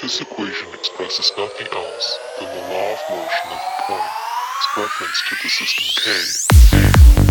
This equation expresses nothing else than the law of motion of a point, its reference to the system K.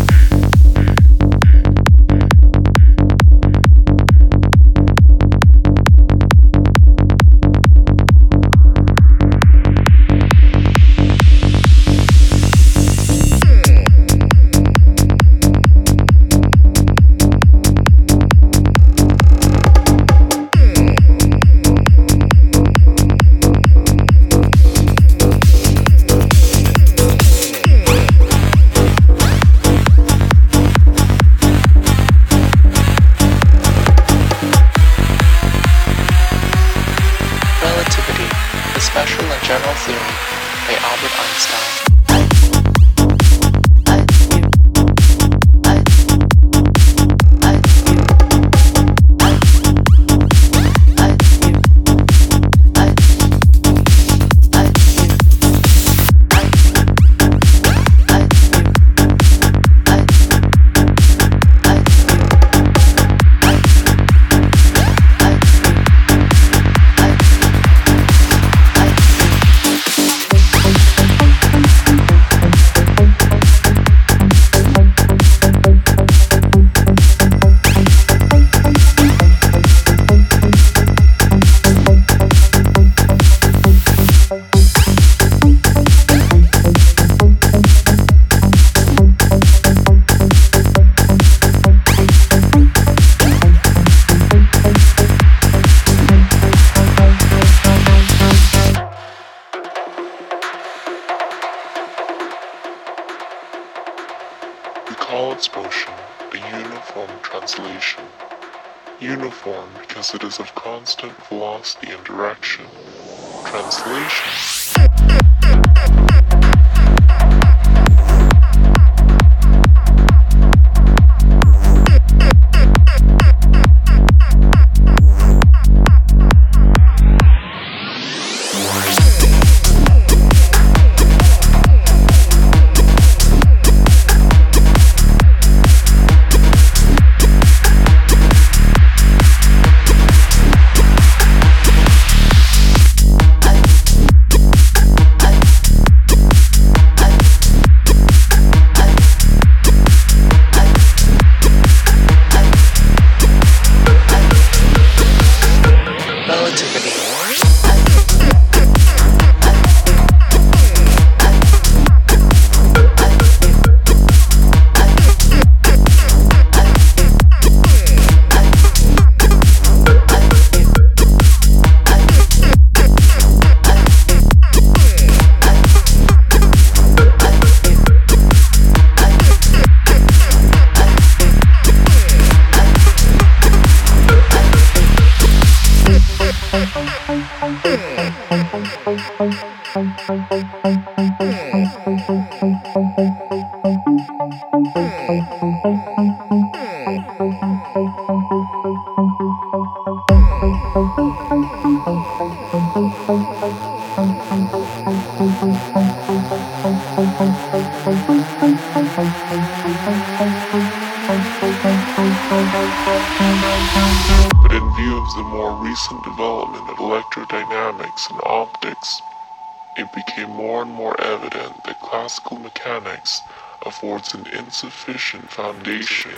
The Special and General Theory by Albert Einstein. We call its motion a uniform translation. Uniform because it is of constant velocity and direction. Translation. But in view of the more recent development of electrodynamics and optics, it became more and more evident that classical mechanics affords an insufficient foundation.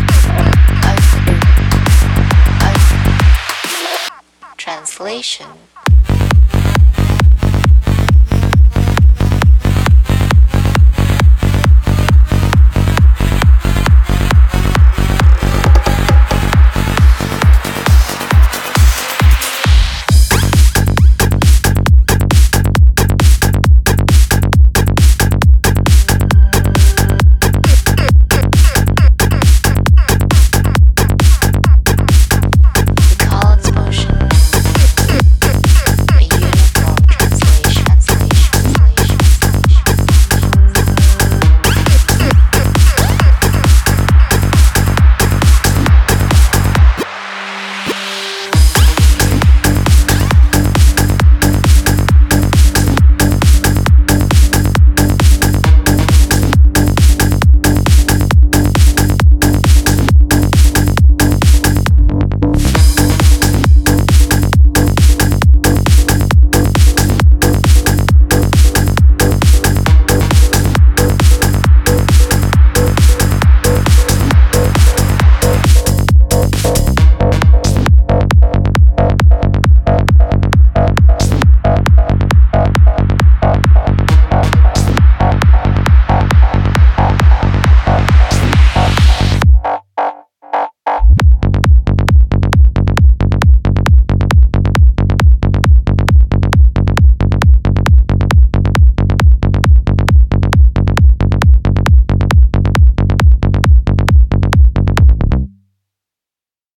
Translation.